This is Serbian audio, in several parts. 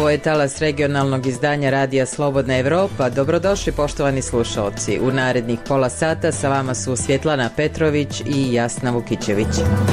Ovo je talas regionalnog izdanja Radija Slobodna Evropa. Dobrodošli poštovani slušalci. U narednih pola sata sa vama su Svjetlana Petrović i Jasna Vukićević.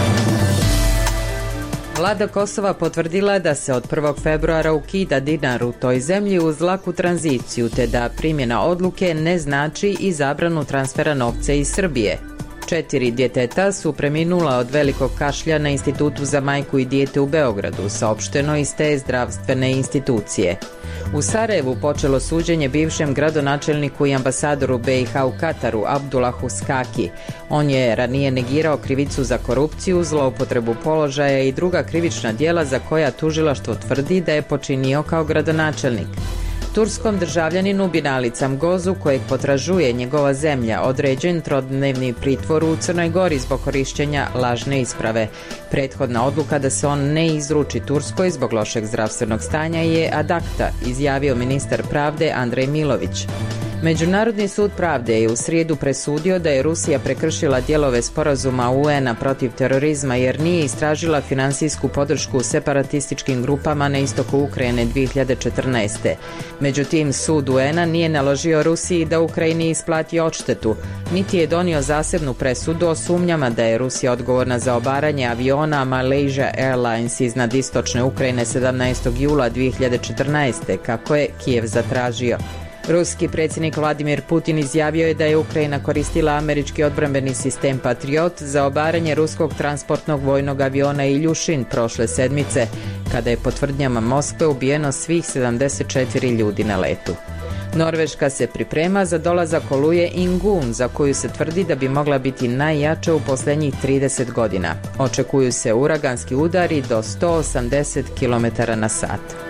Vlada Kosova potvrdila da se od 1. februara ukida dinar u toj zemlji uz laku tranziciju, te da primjena odluke ne znači i zabranu transfera novca iz Srbije. 4 djeteta su preminula od velikog kašlja na Institutu za majku i dijete u Beogradu, saopšteno iz te zdravstvene institucije. U Sarajevu počelo suđenje bivšem gradonačelniku i ambasadoru BiH u Kataru, Abdulahu Skaki. On je ranije negirao krivicu za korupciju, zloupotrebu položaja i druga krivična djela za koja tužilaštvo tvrdi da je počinio kao gradonačelnik. Turskom državljaninu Binali Camgozu, kojeg potražuje njegova zemlja, određen trodnevni pritvor u Crnoj Gori zbog korištenja lažne isprave. Prethodna odluka da se on ne izruči Turskoj zbog lošeg zdravstvenog stanja je ad acta, izjavio ministar pravde Andrej Milović. Međunarodni sud pravde je u srijedu presudio da je Rusija prekršila dijelove sporazuma UN-a protiv terorizma jer nije istražila finansijsku podršku separatističkim grupama na istoku Ukrajine 2014. Međutim, sud UN-a nije naložio Rusiji da Ukrajini isplati odštetu, niti je donio zasebnu presudu o sumnjama da je Rusija odgovorna za obaranje aviona Malaysia Airlines iznad istočne Ukrajine 17. jula 2014. kako je Kijev zatražio. Ruski predsjednik Vladimir Putin izjavio je da je Ukrajina koristila američki odbrambeni sistem Patriot za obaranje ruskog transportnog vojnog aviona Iljušin prošle sedmice, kada je po tvrdnjama Moskve ubijeno svih 74 ljudi na letu. Norveška se priprema za dolazak oluje Ingun, za koju se tvrdi da bi mogla biti najjača u posljednjih 30 godina. Očekuju se uraganski udari do 180 km/h.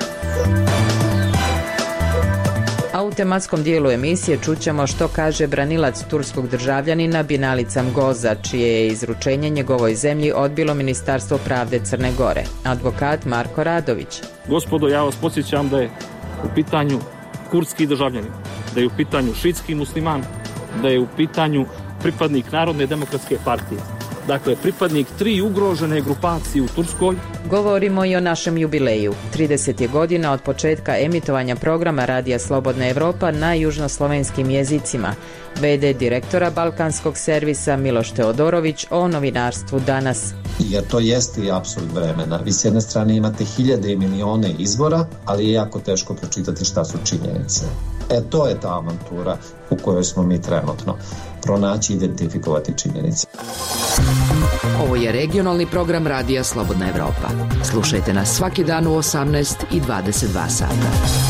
A u tematskom dijelu emisije čućemo što kaže branilac turskog državljanina Binali Camgoza, čije je izručenje njegovoj zemlji odbilo Ministarstvo pravde Crne Gore. Advokat Marko Radović. Gospodo, ja vas podsjećam da je u pitanju kurdski državljanin, da je u pitanju šiitski musliman, da je u pitanju pripadnik Narodne demokratske partije. Dakle, pripadnik 3 ugrožene grupacije u Turskoj. Govorimo i o našem jubileju. 30 je godina od početka emitovanja programa Radija Slobodna Evropa na južnoslovenskim jezicima. V.d. direktora Balkanskog servisa Miloš Teodorović o novinarstvu danas. Jer to jeste i apsurd vremena. Vi s jedne strane imate hiljade i milione izvora, ali je jako teško pročitati šta su činjenice. To je ta avantura u kojoj smo mi trenutno. Pronaći i identifikovati činjenice. Ovo je regionalni program Radija Slobodna Evropa. Slušajte nas svaki dan u 18 i 22 sata.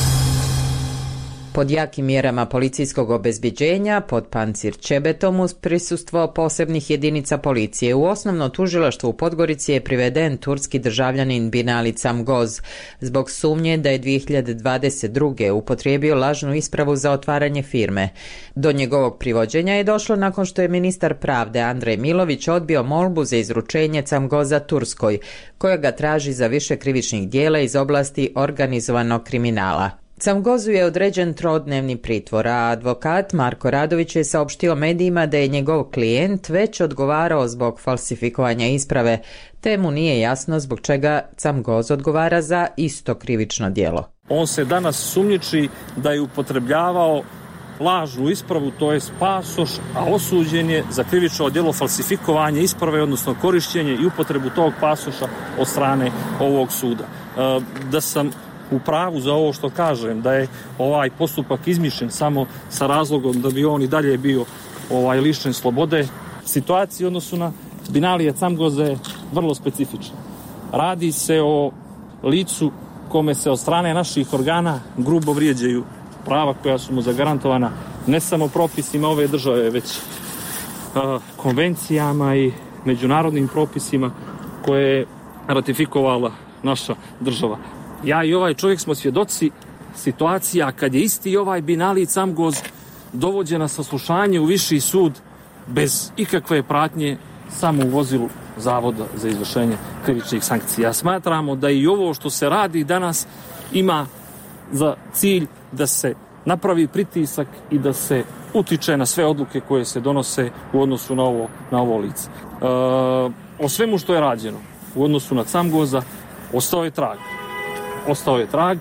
Pod jakim mjerama policijskog obezbeđenja, pod pancir Čebetom uz prisustvo posebnih jedinica policije, u osnovno tužilaštvo u Podgorici je priveden turski državljanin Binali Camgoz zbog sumnje da je 2022. upotrijebio lažnu ispravu za otvaranje firme. Do njegovog privođenja je došlo nakon što je ministar pravde Andrej Milović odbio molbu za izručenje Camgoza Turskoj, koja ga traži za više krivičnih djela iz oblasti organizovanog kriminala. Camgozu je određen trodnevni pritvor, a advokat Marko Radović je saopštio medijima da je njegov klijent već odgovarao zbog falsifikovanja isprave, te mu nije jasno zbog čega Camgoz odgovara za isto krivično djelo. On se danas sumnjiči da je upotrebljavao lažnu ispravu, to je pasoš, a osuđen je za krivično djelo falsifikovanje isprave, odnosno korištenje i upotrebu tog pasoša od strane ovog suda. Da sam u pravu za ovo što kažem, da je ovaj postupak izmišljen samo sa razlogom da bi on i dalje bio lišen slobode. Situacija u odnosu na Binalija Camgoza je vrlo specifična. Radi se o licu kome se od strane naših organa grubo vrijeđaju prava koja su mu zagarantovana ne samo propisima ove države, već konvencijama i međunarodnim propisima koje je ratifikovala naša država. Ja i ovaj čovjek smo svjedoci situacija kad je isti ovaj Binali Camgoz dovođen na saslušanje u viši sud bez ikakve pratnje samo u vozilu Zavoda za izvršenje krivičnih sankcija. Smatramo da i ovo što se radi danas ima za cilj da se napravi pritisak i da se utiče na sve odluke koje se donose u odnosu na ovo lice. O svemu što je rađeno u odnosu na Camgoza ostao je trag.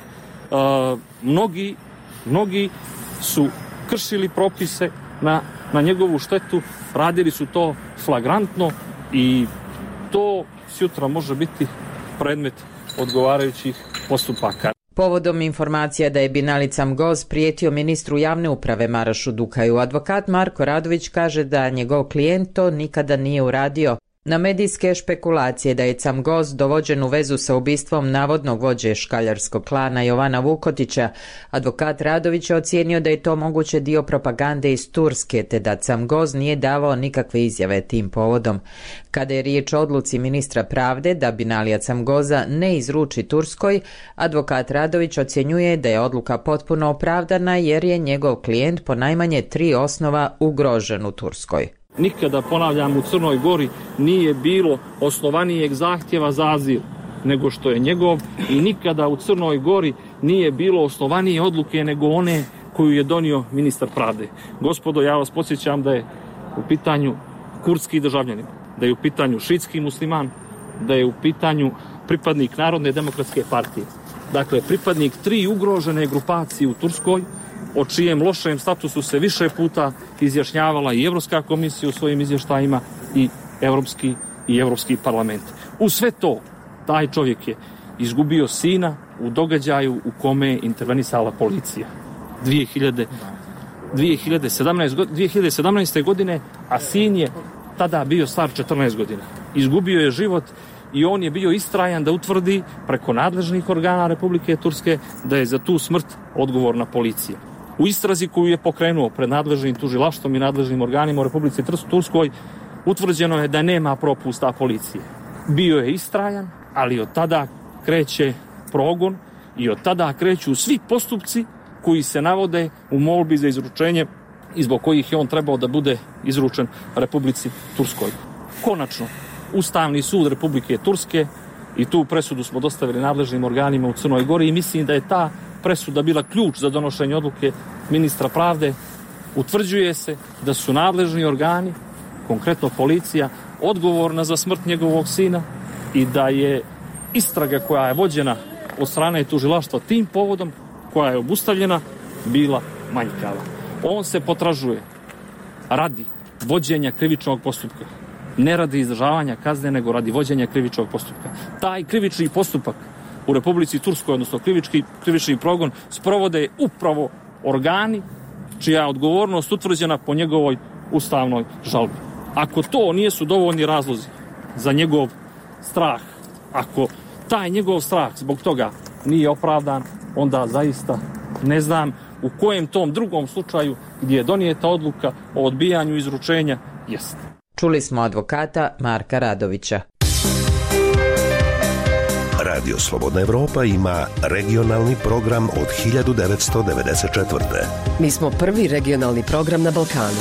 Mnogi su kršili propise na njegovu štetu, radili su to flagrantno i to sutra može biti predmet odgovarajućih postupaka. Povodom informacija da je Binali Camgoz prijetio ministru javne uprave Marašu Dukaju, advokat Marko Radović kaže da njegov klijent to nikada nije uradio. Na medijske špekulacije da je Camgoz dovođen u vezu sa ubistvom navodnog vođe škaljarskog klana Jovana Vukotića, advokat Radović je ocijenio da je to moguće dio propagande iz Turske, te da Camgoz nije davao nikakve izjave tim povodom. Kada je riječ o odluci ministra pravde da Binalija Camgoza ne izruči Turskoj, advokat Radović ocjenjuje da je odluka potpuno opravdana jer je njegov klijent po najmanje 3 osnova ugrožen u Turskoj. Nikada, ponavljam, u Crnoj Gori nije bilo osnovanijeg zahtjeva za azil nego što je njegov i nikada u Crnoj Gori nije bilo osnovanije odluke nego one koju je donio ministar pravde. Gospodo, ja vas podsjećam da je u pitanju kurdski državljanin, da je u pitanju šiitski musliman, da je u pitanju pripadnik Narodne demokratske partije. Dakle, pripadnik 3 ugrožene grupacije u Turskoj, o čijem lošem statusu se više puta izjašnjavala i Evropska komisija u svojim izvještajima i Evropski parlament. U sve to, taj čovjek je izgubio sina u događaju u kome je intervenisala policija 2017. godine, a sin je tada bio star 14 godina. Izgubio je život i on je bio istrajan da utvrdi preko nadležnih organa Republike Turske da je za tu smrt odgovorna policija. U istrazi koju je pokrenuo pred nadležnim tužilaštvom i nadležnim organima u Republici Turskoj utvrđeno je da nema propusta policije. Bio je istrajan, ali od tada kreće progon i od tada kreću svi postupci koji se navode u molbi za izručenje i zbog kojih je on trebao da bude izručen Republici Turskoj. Konačno, Ustavni sud Republike Turske, i tu presudu smo dostavili nadležnim organima u Crnoj Gori i mislim da je ta presuda bila ključ za donošenje odluke ministra pravde, utvrđuje se da su nadležni organi, konkretno policija, odgovorna za smrt njegovog sina i da je istraga koja je vođena od strane tužilaštva tim povodom, koja je obustavljena, bila manjkava. On se potražuje radi vođenja krivičnog postupka. Ne radi izdržavanja kazne, nego radi vođenja krivičnog postupka. Taj krivični postupak u Republici Turskoj, odnosno krivični progon, sprovode upravo organi čija je odgovornost utvrđena po njegovoj ustavnoj žalbi. Ako to nisu dovoljni razlozi za njegov strah, ako taj njegov strah zbog toga nije opravdan, onda zaista ne znam u kojem tom drugom slučaju gdje je donijeta odluka o odbijanju izručenja jest. Čuli smo advokata Marka Radovića. Radio Slobodna Evropa ima regionalni program od 1994. Mi smo prvi regionalni program na Balkanu.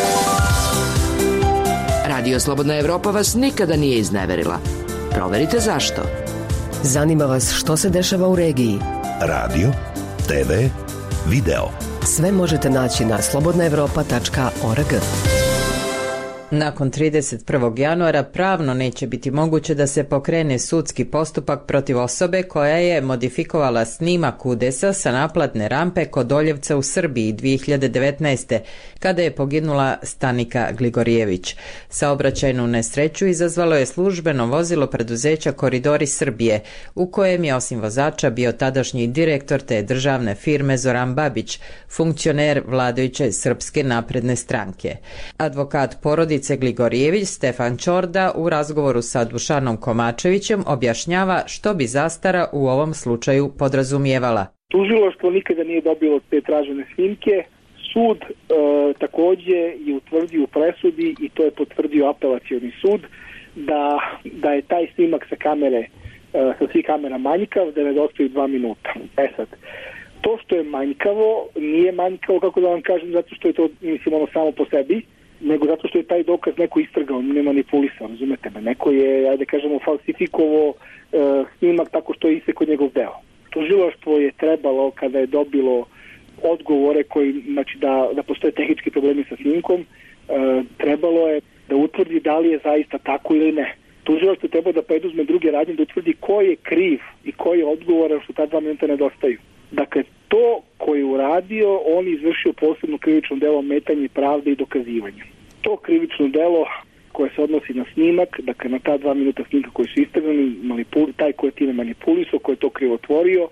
Radio Slobodna Evropa vas nikada nije izneverila. Proverite zašto. Zanima vas što se dešava u regiji. Radio, TV, video. Sve možete naći na slobodnaevropa.org. Nakon 31. januara pravno neće biti moguće da se pokrene sudski postupak protiv osobe koja je modifikovala snimak udesa sa naplatne rampe kod Oljevca u Srbiji 2019. kada je poginula Stanika Gligorijević. Saobraćajnu nesreću izazvalo je službeno vozilo preduzeća Koridori Srbije, u kojem je osim vozača bio tadašnji direktor te državne firme Zoran Babić, funkcioner vladajuće Srpske napredne stranke. Advokat porodice Gligorijević Stefan Čorda u razgovoru sa Dušanom Komačevićem objašnjava što bi zastara u ovom slučaju podrazumijevala. Tužilaštvo nikada nije dobilo te tražene snimke. Sud takođe je utvrdio u presudi i to je potvrdio apelacioni sud da je taj snimak sa kamere, sa svih kamera manjkav, da nedostaju 2 minuta. Sad, to što je manjkavo, nije manjkavo, kako da vam kažem, zato što je to, mislim, ono samo po sebi, nego zato što je taj dokaz neko istrgao, ne manipulisao, razumete me. Neko je, ajde kažemo, falsifikovo snimak tako što je isekao njegov deo. Tužilaštvo je trebalo, kada je dobilo odgovore koji, znači da postoje tehnički problemi sa snimkom, trebalo je da utvrdi da li je zaista tako ili ne. Tužilaštvo je trebalo da preduzme druge radnje, da utvrdi ko je kriv i ko je odgovoran što ta 2 minuta nedostaju. Dakle, to koje je uradio, on izvršio posebno krivično delo ometanje pravde i dokazivanja. To krivično delo koje se odnosi na snimak, dakle na ta 2 minuta snimka koji su istrgani, taj koji je time manipulisao, koji je to krivotvorio,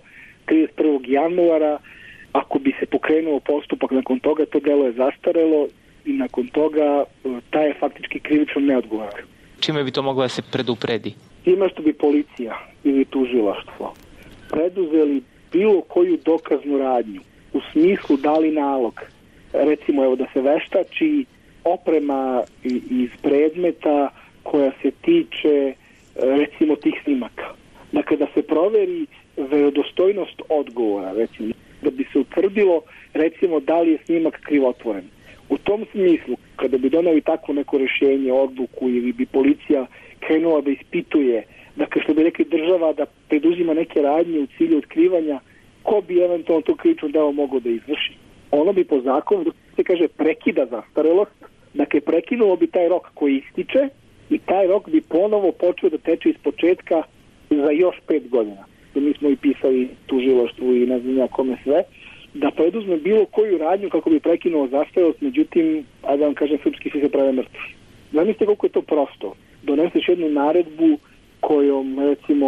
31. januara, ako bi se pokrenuo postupak nakon toga, to delo je zastarelo i nakon toga taj je faktički krivično neodgovoran. Čime bi to moglo da se predupredi? Time što bi policija ili tužilaštvo preduzeli bilo koju dokaznu radnju, u smislu dali nalog, recimo evo da se veštači oprema iz predmeta koja se tiče recimo tih snimaka. Dakle, da se proveri verodostojnost odgovora, recimo, da bi se utvrdilo recimo da li je snimak krivotvoren. U tom smislu, kada bi doneli takvo neko rješenje, odluku ili bi policija krenula da ispituje, dakle što bi rekli država da preduzima neke radnje u cilju otkrivanja ko bi eventualno to krivično delo moglo da izvrši. Ono bi po zakonu, da se kaže, prekida zastarelost, dakle prekinulo bi taj rok koji ističe i taj rok bi ponovo počeo da teče iz početka za još 5 godina. Mi smo i pisali tužilaštvu i ne znam ja kome sve, da preduzme bilo koju radnju kako bi prekinuo zastarelost, međutim, ajde da vam kažem, srpski svi se prave mrtvi. Zamislite koliko je to prosto. Doneseš jednu naredbu kojom, recimo,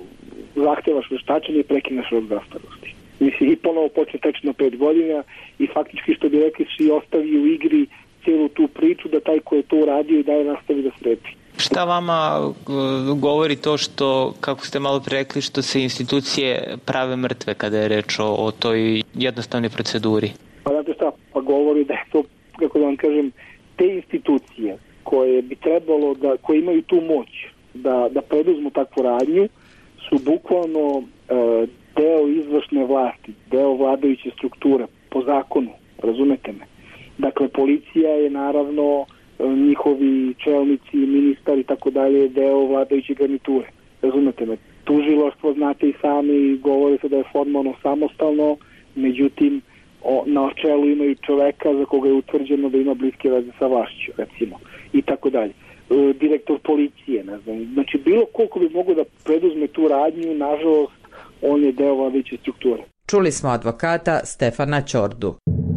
zahtevaš veštačenje i prekinaš rok zastarelosti. Mislim, i ponovo počne teći na 5 godina i faktički, što bi rekli, svi ostavi u igri cijelu tu priču da taj ko je to uradio i dalje nastavi da sredi. Šta vama govori to što, kako ste malo pre rekli, što se institucije prave mrtve kada je reč o toj jednostavnoj proceduri? Pa znate šta, pa govori da je to, kako da vam kažem, te institucije koje bi trebalo da, koje imaju tu moć da preduzmu takvu radnju, su bukvalno deo izvršne vlasti, deo vladajuće strukture, po zakonu, razumete me. Dakle, policija je naravno, njihovi čelnici, ministar i tako dalje, deo vladajuće garniture, razumete me. Tužilaštvo, znate i sami, govore se da je formalno samostalno, međutim, na čelu imaju čoveka za koga je utvrđeno da ima bliske veze sa vlašću, recimo, i tako dalje. Direktor policije, ne znam, znači bilo koliko bi mogo da preduzme tu radnju, nažalost, on je deo vladajuće strukture. Čuli smo advokata Stefana Ćordu.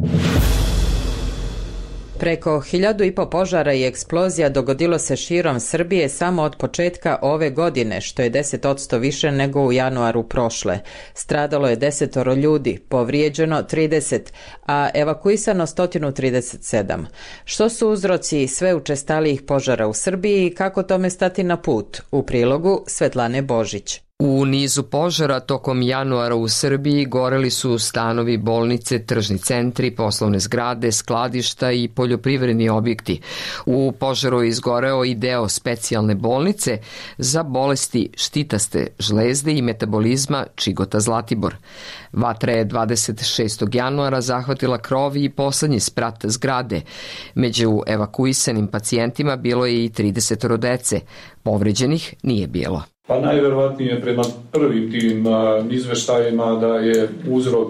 Preko 1.500 požara i eksplozija dogodilo se širom Srbije samo od početka ove godine, što je 10% više nego u januaru prošle. Stradalo je 10 ljudi, povrijeđeno 30, a evakuisano 137. Što su uzroci sve učestalijih požara u Srbiji i kako tome stati na put? U prilogu Svetlane Božić. U nizu požara tokom januara u Srbiji goreli su stanovi, bolnice, tržni centri, poslovne zgrade, skladišta i poljoprivredni objekti. U požaru je izgoreo i deo specijalne bolnice za bolesti štitaste žlezde i metabolizma Čigota Zlatibor. Vatra je 26. januara zahvatila krov i poslednji sprat zgrade. Među evakuisanim pacijentima bilo je i 30 dece. Povređenih nije bilo. Pa najverovatnije prema prvim tim izveštajima da je uzrok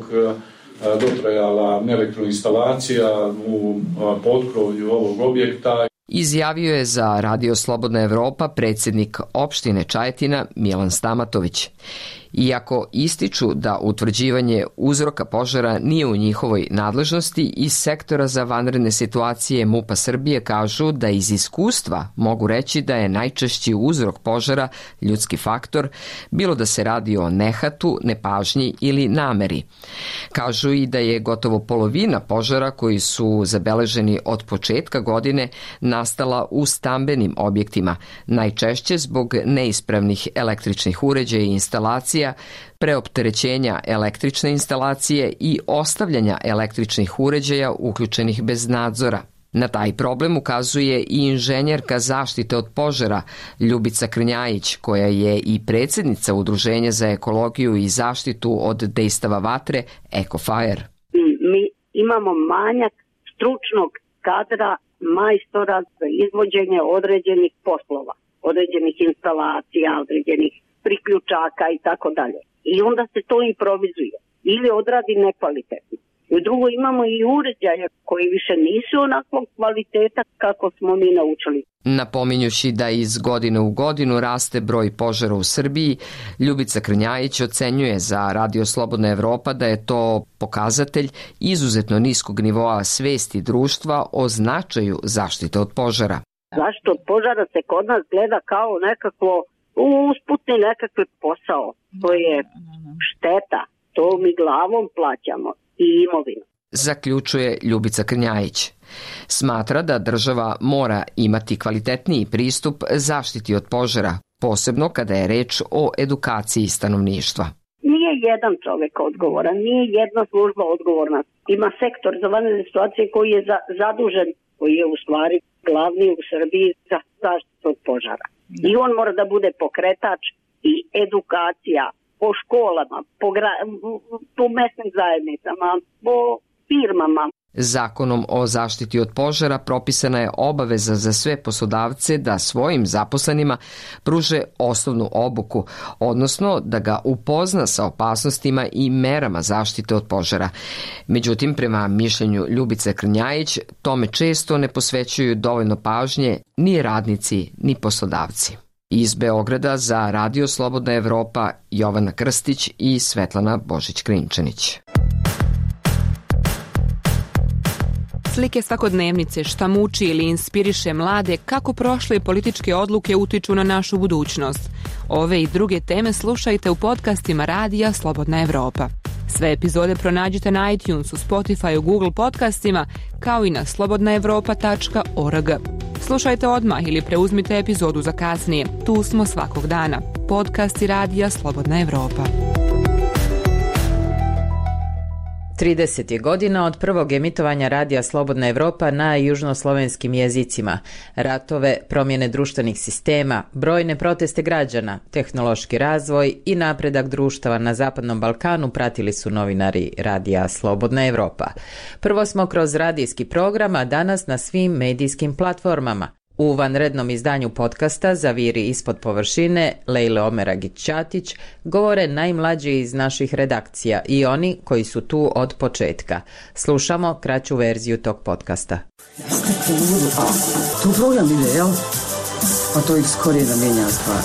dotrajala elektroinstalacija u potkrovlju ovog objekta. Izjavio je za Radio Slobodna Evropa predsjednik opštine Čajetina Milan Stamatović. Iako ističu da utvrđivanje uzroka požara nije u njihovoj nadležnosti, iz sektora za vanredne situacije MUP-a Srbije kažu da iz iskustva mogu reći da je najčešći uzrok požara ljudski faktor, bilo da se radi o nehatu, nepažnji ili nameri. Kažu i da je gotovo polovina požara koji su zabeleženi od početka godine nastala u stambenim objektima, najčešće zbog neispravnih električnih uređaja i instalacija, preopterećenja električne instalacije i ostavljanja električnih uređaja uključenih bez nadzora. Na taj problem ukazuje i inženjerka zaštite od požara Ljubica Krnjajić, koja je i predsjednica Udruženja za ekologiju i zaštitu od dejstava vatre EcoFire. Mi imamo manjak stručnog kadra majstora za izvođenje određenih poslova, određenih instalacija, određenih priključaka i tako dalje. I onda se to improvizuje ili odradi nekvalitetno. I drugo, imamo i uređaje koji više nisu onakvog kvaliteta kako smo mi naučili. Napominjući da iz godine u godinu raste broj požara u Srbiji, Ljubica Krnjajić ocenjuje za Radio Slobodna Evropa da je to pokazatelj izuzetno niskog nivoa svesti društva o značaju zaštite od požara. Zašto od požara se kod nas gleda kao nekakvo usputni nekakvi posao. To je šteta, to mi glavom plaćamo i imovinu. Zaključuje Ljubica Krnjajić. Smatra da država mora imati kvalitetniji pristup zaštiti od požara, posebno kada je reč o edukaciji stanovništva. Nije jedan čovjek odgovoran, nije jedna služba odgovorna. Ima sektor za vanredne situacije koji je zadužen, koji je u stvari glavni u Srbiji za zaštitu od požara. I on mora da bude pokretač i edukacija po školama, po mesnim zajednicama, po firmama. Zakonom o zaštiti od požara propisana je obaveza za sve poslodavce da svojim zaposlenima pruže osnovnu obuku, odnosno da ga upozna sa opasnostima i merama zaštite od požara. Međutim, prema mišljenju Ljubice Krnjajić, tome često ne posvećuju dovoljno pažnje ni radnici, ni poslodavci. Iz Beograda za Radio Slobodna Evropa Jovana Krstić i Svetlana Božić-Krinčanić. Slike svakodnevnice, šta muči ili inspiriše mlade, kako prošle političke odluke utiču na našu budućnost. Ove i druge teme slušajte u podcastima Radija Slobodna Evropa. Sve epizode pronađite na iTunesu, Spotifyu, Google podcastima, kao i na slobodnaevropa.org. Slušajte odmah ili preuzmite epizodu za kasnije. Tu smo svakog dana. Podcasti Radija Slobodna Evropa. 30 je godina od prvog emitovanja Radija Slobodna Evropa na južnoslovenskim jezicima. Ratove, promjene društvenih sistema, brojne proteste građana, tehnološki razvoj i napredak društava na Zapadnom Balkanu pratili su novinari Radija Slobodna Evropa. Prvo smo kroz radijski program, a danas na svim medijskim platformama. U vanrednom izdanju podcasta Zaviri ispod površine Lejle Omeragić-Ćatić govore najmlađi iz naših redakcija i oni koji su tu od početka. Slušamo kraću verziju tog podcasta. Tu program ide, jel? Pa to ih skorije da mijenja stvar.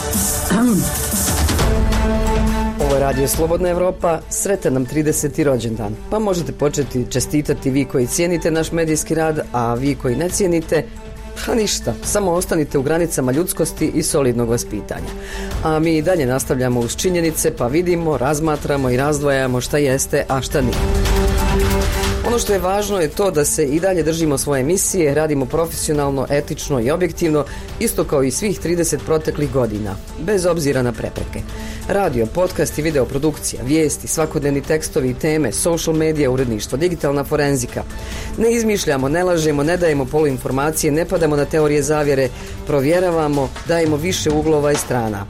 Ovo je Radio Slobodna Evropa, sretan nam 30. rođendan. Pa možete početi čestitati vi koji cijenite naš medijski rad, a vi koji ne cijenite, pa ništa, samo ostanite u granicama ljudskosti i solidnog vaspitanja. A mi i dalje nastavljamo uz činjenice, pa vidimo, razmatramo i razdvajamo šta jeste, a šta nije. Ono što je važno je to da se i dalje držimo svoje misije, radimo profesionalno, etično i objektivno, isto kao i svih 30 proteklih godina, bez obzira na prepreke. Radio, podcast i videoprodukcija, vijesti, svakodnevni tekstovi i teme, social medija, uredništvo, digitalna forenzika. Ne izmišljamo, ne lažemo, ne dajemo poluinformacije, ne padamo na teorije zavjere, provjeravamo, dajemo više uglova i strana.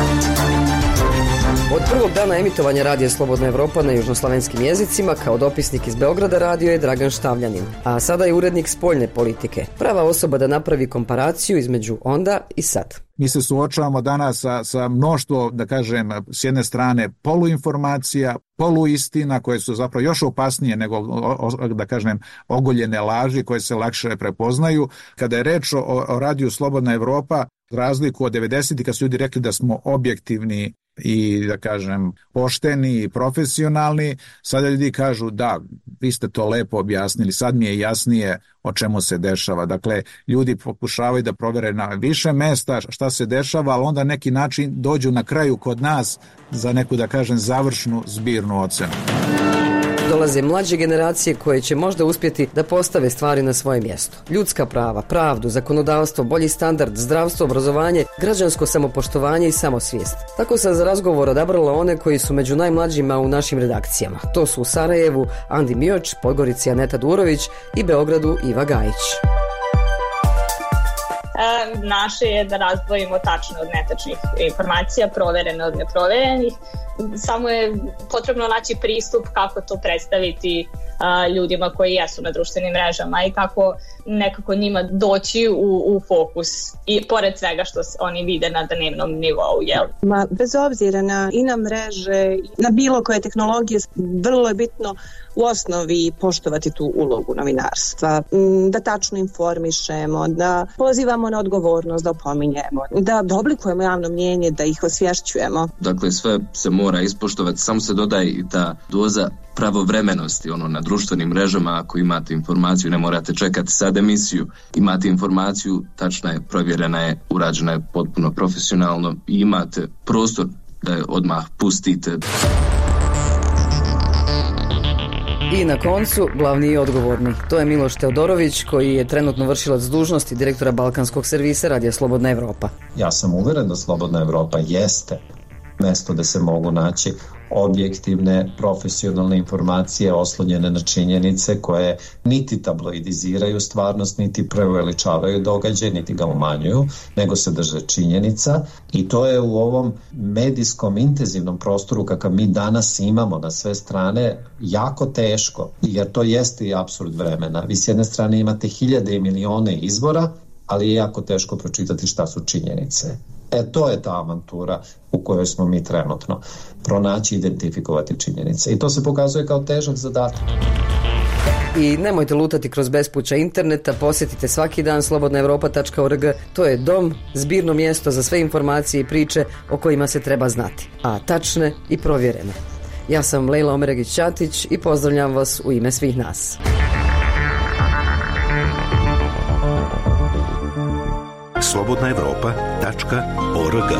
Od prvog dana emitovanja Radija Slobodna Evropa na južnoslavenskim jezicima kao dopisnik iz Beograda radio je Dragan Štavljanin, a sada je urednik spoljne politike. Prava osoba da napravi komparaciju između onda i sad. Mi se suočavamo danas sa mnoštvo, da kažem, s jedne strane poluinformacija, poluistina koje su zapravo još opasnije nego, da kažem, ogoljene laži koje se lakše prepoznaju. Kada je reč o Radiju Slobodna Evropa, razliku od 90-ih kad su ljudi rekli da smo objektivni i, da kažem, pošteni i profesionalni, sada ljudi kažu da, vi ste to lepo objasnili, sad mi je jasnije o čemu se dešava. Dakle, ljudi pokušavaju da provere na više mesta šta se dešava, ali onda neki način dođu na kraju kod nas za neku, da kažem, završnu zbirnu ocenu. Dolaze mlađe generacije koje će možda uspjeti da postave stvari na svoje mjesto. Ljudska prava, pravdu, zakonodavstvo, bolji standard, zdravstvo, obrazovanje, građansko samopoštovanje i samosvijest. Tako sam za razgovor odabrala one koji su među najmlađima u našim redakcijama. To su u Sarajevu Andi Mioč, Podgorici Aneta Durović i Beogradu Iva Gajić. Naše je da razdvojimo tačne od netačnih informacija, proverene od neproverenih. Samo je potrebno naći pristup kako to predstaviti ljudima koji jesu na društvenim mrežama i kako nekako njima doći u fokus i pored svega što oni vide na dnevnom nivou. Jel? Bez obzira i na mreže, na bilo koje tehnologije, vrlo je bitno u osnovi poštovati tu ulogu novinarstva, da tačno informišemo, da pozivamo na odgovornost, da opominjemo, da oblikujemo javno mnijenje, da ih osvješćujemo. Dakle, sve se mora ispoštovati, samo se dodaje i ta doza pravovremenosti, na društvenim mrežama, ako imate informaciju, ne morate čekati sad emisiju, imate informaciju, tačna je, provjerena je, urađena je potpuno profesionalno i imate prostor da je odmah pustite. I na koncu, glavni i odgovorni. To je Miloš Teodorović, koji je trenutno vršilac dužnosti direktora Balkanskog servisa Radija Slobodna Evropa. Ja sam uveren da Slobodna Evropa jeste mesto da se mogu naći objektivne, profesionalne informacije oslonjene na činjenice koje niti tabloidiziraju stvarnost, niti preuveličavaju događaj, niti ga umanjuju, nego se drže činjenica i to je u ovom medijskom intenzivnom prostoru kakav mi danas imamo na sve strane jako teško, jer to jeste i apsurd vremena. Vi s jedne strane imate hiljade i milione izbora, ali je jako teško pročitati šta su činjenice. To je ta avantura u kojoj smo mi trenutno. Pronaći i identifikovati činjenice. I to se pokazuje kao težak zadatak. I nemojte lutati kroz bespuća interneta, posjetite svaki dan slobodnaevropa.org. To je dom, zbirno mjesto za sve informacije i priče o kojima se treba znati, a tačne i provjerene. Ja sam Lejla Omeregić-Ćatić i pozdravljam vas u ime svih nas. slobodnaevropa.org.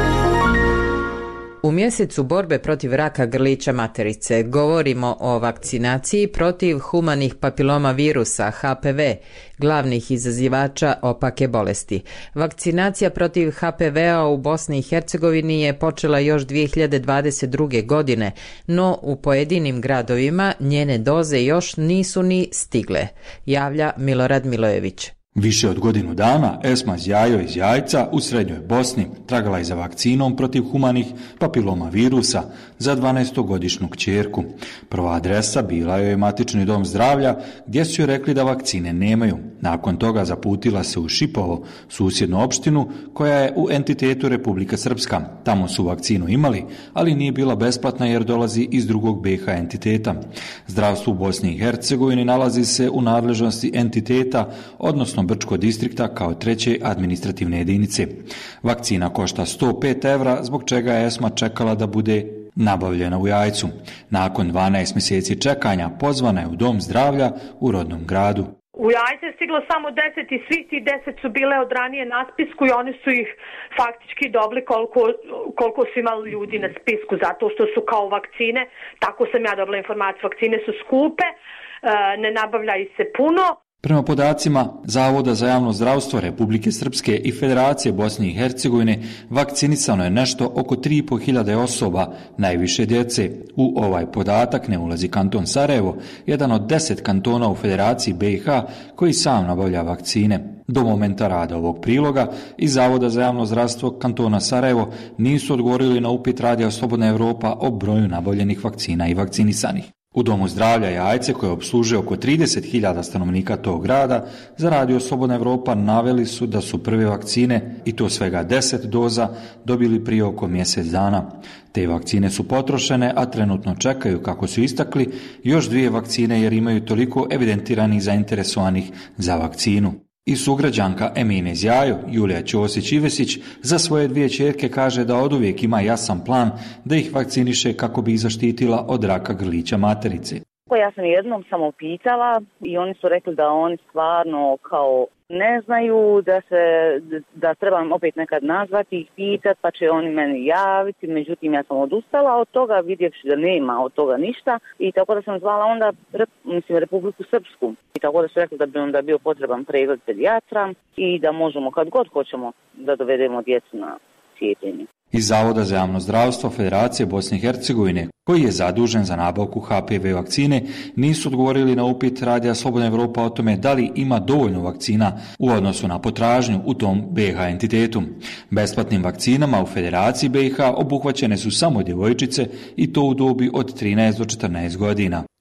U mjesecu borbe protiv raka grlića materice govorimo o vakcinaciji protiv humanih papiloma virusa HPV, glavnih izazivača opake bolesti. Vakcinacija protiv HPV-a u Bosni i Hercegovini je počela još 2022. godine, no u pojedinim gradovima njene doze još nisu ni stigle, javlja Milorad Milojević. Više od godinu dana Esma Zjajo iz Jajca u Srednjoj Bosni tragala je za vakcinom protiv humanih papiloma virusa za 12-godišnju kćerku. Prva adresa bila joj je matični dom zdravlja gdje su joj rekli da vakcine nemaju. Nakon toga zaputila se u Šipovo, susjednu opštinu koja je u entitetu Republika Srpska. Tamo su vakcinu imali, ali nije bila besplatna jer dolazi iz drugog BiH entiteta. Zdravstvo u Bosni i Hercegovini nalazi se u nadležnosti entiteta, odnosno Brčko distrikta kao treće administrativne jedinice. Vakcina košta 105 evra, zbog čega je Esma čekala da bude nabavljena u Jajcu. Nakon 12 mjeseci čekanja pozvana je u dom zdravlja u rodnom gradu. U Jajce je stiglo samo 10 i svih ti 10 su bile od ranije na spisku i oni su ih faktički dobili koliko su imali ljudi na spisku, zato što su kao vakcine, tako sam ja dobila informaciju, vakcine su skupe, ne nabavljaju se puno. Prema podacima Zavoda za javno zdravstvo Republike Srpske i Federacije Bosne i Hercegovine vakcinisano je nešto oko 3.500 osoba, najviše djece. U ovaj podatak ne ulazi kanton Sarajevo, jedan od 10 kantona u Federaciji BiH koji sam nabavlja vakcine. Do momenta rada ovog priloga iz Zavoda za javno zdravstvo kantona Sarajevo nisu odgovorili na upit Radija Slobodna Evropa o broju nabavljenih vakcina i vakcinisanih. U Domu zdravlja Jajce, koje obslužuje oko 30.000 stanovnika tog grada, za Radio Slobodna Evropa naveli su da su prve vakcine, i to svega 10 doza, dobili prije oko mjesec dana. Te vakcine su potrošene, a trenutno čekaju, kako su istakli, još 2 vakcine jer imaju toliko evidentiranih zainteresovanih za vakcinu. I sugrađanka Emine Zjajo, Julija Ćosić-Ivesić, za svoje 2 ćerke kaže da oduvijek ima jasan plan da ih vakciniše kako bi ih zaštitila od raka grlića materice. Ja sam jednom samo pitala i oni su rekli da oni stvarno kao ne znaju, da trebam opet nekad nazvati i pitati, pa će oni meni javiti. Međutim, ja sam odustala od toga, vidjevši da nema od toga ništa, i tako da sam zvala onda Republiku Srpsku. I tako da su rekli da bi onda bio potreban pregled pedijatra i da možemo kad god hoćemo da dovedemo djecu na cijepljenje. Iz Zavoda za javno zdravstvo Federacije Bosne i Hercegovine, koji je zadužen za nabavku HPV vakcine, nisu odgovorili na upit Radija Slobodna Evropa o tome da li ima dovoljno vakcina u odnosu na potražnju u tom BiH entitetu. Besplatnim vakcinama u Federaciji BiH obuhvaćene su samo djevojčice i to u dobi od 13 do 14 godina.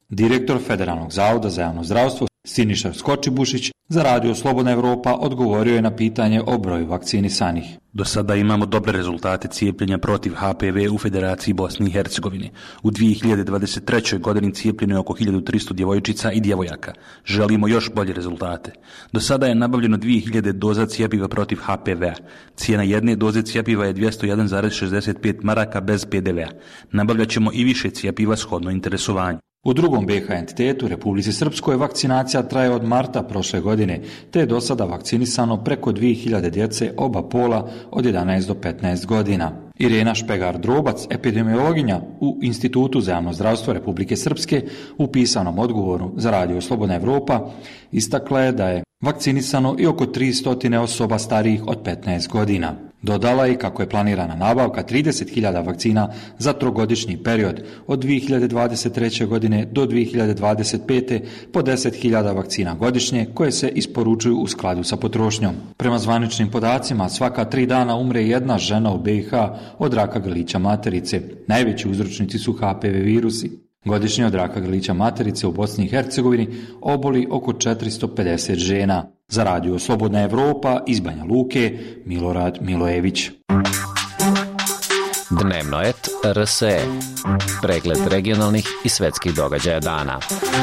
Direktor Federalnog zavoda za javno zdravstvo Siniša Skočibušić za Radio Slobodna Evropa odgovorio je na pitanje o broju vakcinisanih. Do sada imamo dobre rezultate cijepljenja protiv HPV u Federaciji Bosne i Hercegovine. U 2023. godini cijepljeno je oko 1300 djevojčica i djevojaka. Želimo još bolje rezultate. Do sada je nabavljeno 2000 doza cijepiva protiv HPV-a. Cijena jedne doze cijepiva je 201,65 maraka bez PDV-a. Nabavljat ćemo i više cijepiva shodno interesovanju. U drugom BiH entitetu, Republici Srpskoj, vakcinacija traje od marta prošle godine, te je do sada vakcinisano preko 2000 djece oba pola od 11 do 15 godina. Irena Špegar-Drobac, epidemiologinja u Institutu za javno zdravstvo Republike Srpske, u pisanom odgovoru za Radio Slobodna Evropa, istakla je da je vakcinisano i oko 300 osoba starijih od 15 godina. Dodala je kako je planirana nabavka 30.000 vakcina za trogodišnji period od 2023. godine do 2025. po 10.000 vakcina godišnje koje se isporučuju u skladu sa potrošnjom. Prema zvaničnim podacima, svaka 3 dana umre jedna žena u BiH od raka grlića materice. Najveći uzročnici su HPV virusi. Godišnje od raka grlića materice u Bosni i Hercegovini oboli oko 450 žena. Za Radio Slobodna Evropa iz Banja Luke, Milorad Milojević. Dnevno et RSE. Pregled regionalnih i svetskih događaja dana.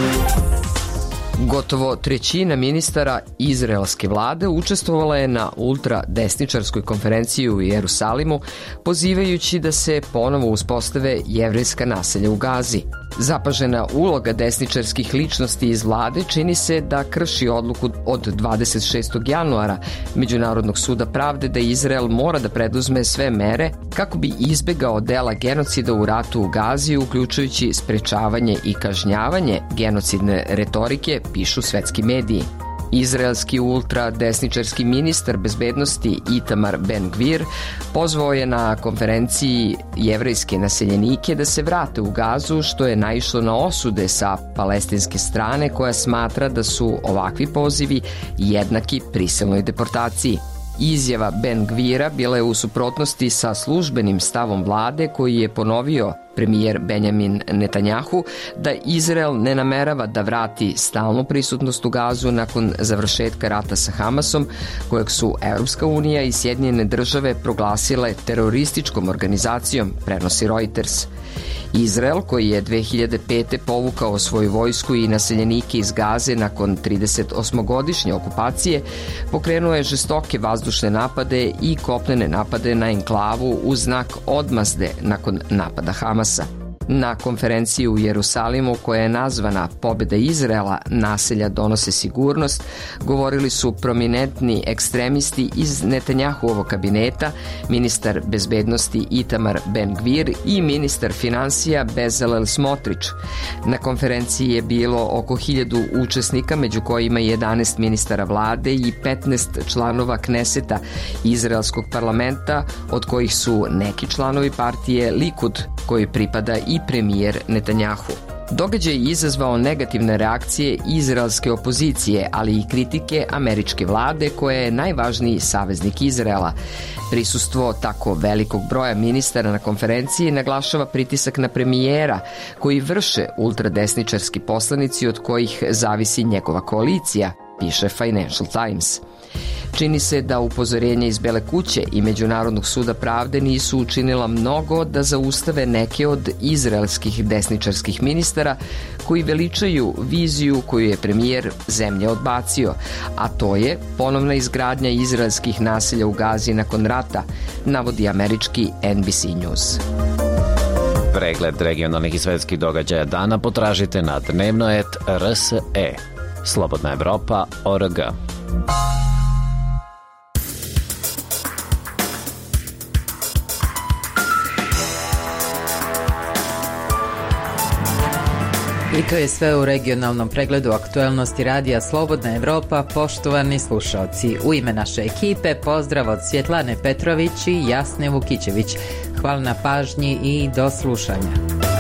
Gotovo trećina ministara izraelske vlade učestvovala je na ultradesničarskoj konferenciji u Jerusalimu, pozivajući da se ponovo uspostave jevrejska naselja u Gazi. Zapažena uloga desničarskih ličnosti iz vlade čini se da krši odluku od 26. januara Međunarodnog suda pravde da Izrael mora da preduzme sve mere kako bi izbegao dela genocida u ratu u Gazi, uključujući sprečavanje i kažnjavanje genocidne retorike, pišu svetski mediji. Izraelski ultradesničarski ministar bezbednosti Itamar Ben-Gvir pozvao je na konferenciji jevrejske naseljenike da se vrate u Gazu, što je naišlo na osude sa palestinske strane, koja smatra da su ovakvi pozivi jednaki prisilnoj deportaciji. Izjava Ben-Gvira bila je u suprotnosti sa službenim stavom vlade koji je ponovio premijer Benjamin Netanjahu da Izrael ne namerava da vrati stalnu prisutnost u Gazu nakon završetka rata sa Hamasom, kojeg su Evropska unija i Sjedinjene države proglasile terorističkom organizacijom, prenosi Reuters. Izrael, koji je 2005. povukao svoju vojsku i naseljenike iz Gaze nakon 38-godišnje okupacije, pokrenuo je žestoke vazdušne napade i kopnene napade na enklavu u znak odmazde nakon napada Hamasa. Na konferenciji u Jerusalimu, koja je nazvana Pobjeda Izraela, naselja donose sigurnost, govorili su prominentni ekstremisti iz Netanjahuovog kabineta, ministar bezbednosti Itamar Ben-Gvir i ministar finansija Bezalel Smotrić. Na konferenciji je bilo oko 1000 učesnika, među kojima 11 ministara vlade i 15 članova Kneseta, izraelskog parlamenta, od kojih su neki članovi partije Likud, koji pripada i premijer Netanjahu. Događaj je izazvao negativne reakcije izraelske opozicije, ali i kritike američke vlade, koja je najvažniji saveznik Izraela. Prisustvo tako velikog broja ministara na konferenciji naglašava pritisak na premijera, koji vrše ultradesničarski poslanici od kojih zavisi njegova koalicija, piše Financial Times. Čini se da upozorenja iz Bele kuće i Međunarodnog suda pravde nisu učinila mnogo da zaustave neke od izraelskih desničarskih ministara koji veličaju viziju koju je premijer zemlje odbacio, a to je ponovna izgradnja izraelskih naselja u Gazi nakon rata, navodi američki NBC News. Pregled regionalnih i svetskih događaja dana potražite na dnevnoet.rse. Slobodna Evropa.org. I to je sve u regionalnom pregledu aktuelnosti radija Slobodna Evropa. Poštovani slušalci, u ime naše ekipe pozdrav od Svjetlane Petrović i Jasne Vukićević. Hvala na pažnji i do slušanja.